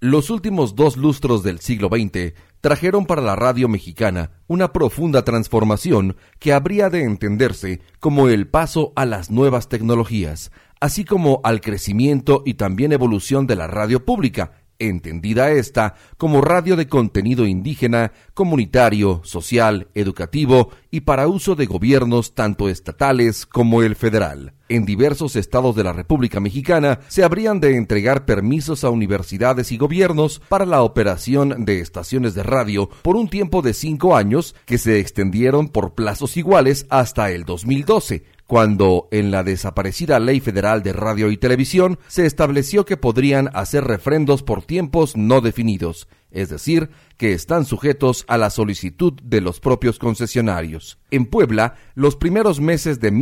Los últimos 2 lustros del siglo XX trajeron para la radio mexicana una profunda transformación que habría de entenderse como el paso a las nuevas tecnologías, así como al crecimiento y también evolución de la radio pública, entendida esta como radio de contenido indígena, comunitario, social, educativo y para uso de gobiernos tanto estatales como el federal. En diversos estados de la República Mexicana se habrían de entregar permisos a universidades y gobiernos para la operación de estaciones de radio por un tiempo de 5 años que se extendieron por plazos iguales hasta el 2012, cuando en la desaparecida Ley Federal de Radio y Televisión se estableció que podrían hacer refrendos por tiempos no definidos, es decir, que están sujetos a la solicitud de los propios concesionarios. En Puebla, los primeros meses de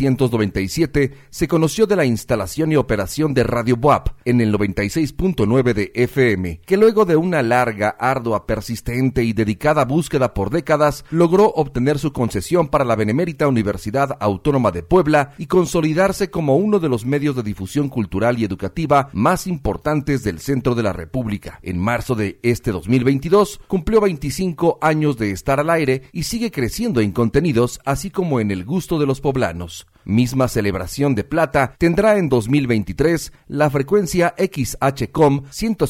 1997 se conoció de la instalación y operación de Radio BUAP en el 96.9 de FM, que luego de una larga, ardua, persistente y dedicada búsqueda por décadas, logró obtener su concesión para la Benemérita Universidad Autónoma de Puebla y consolidarse como uno de los medios de difusión cultural y educativa más importantes del centro de la República. En marzo de este 2022, cumplió 25 años de estar al aire y sigue creciendo en contenidos, así como en el gusto de los poblanos. Misma celebración de plata tendrá en 2023 la frecuencia XHCOM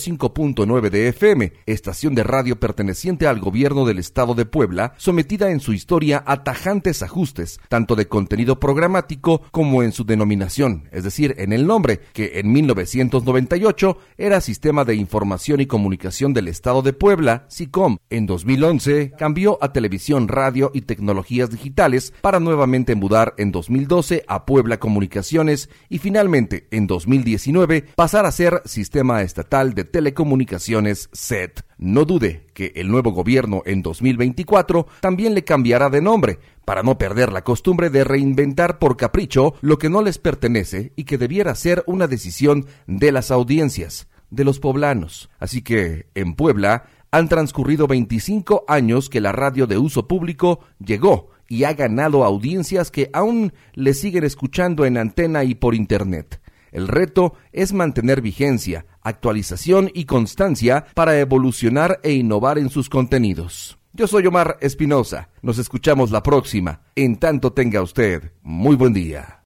105.9 de FM, estación de radio perteneciente al gobierno del estado de Puebla, sometida en su historia a tajantes ajustes, tanto de contenido programático como en su denominación, es decir, en el nombre, que en 1998 era Sistema de Información y Comunicación del Estado de Puebla, SICOM. En 2011 cambió a Televisión, Radio y Tecnologías Digitales para nuevamente mudar en 2012 a Puebla Comunicaciones y finalmente en 2019 pasar a ser Sistema Estatal de Telecomunicaciones SET. No dude que el nuevo gobierno en 2024 también le cambiará de nombre, para no perder la costumbre de reinventar por capricho lo que no les pertenece y que debiera ser una decisión de las audiencias, de los poblanos. Así que, en Puebla, han transcurrido 25 años que la radio de uso público llegó y ha ganado audiencias que aún le siguen escuchando en antena y por internet. El reto es mantener vigencia, actualización y constancia para evolucionar e innovar en sus contenidos. Yo soy Omar Espinosa. Nos escuchamos la próxima. En tanto tenga usted muy buen día.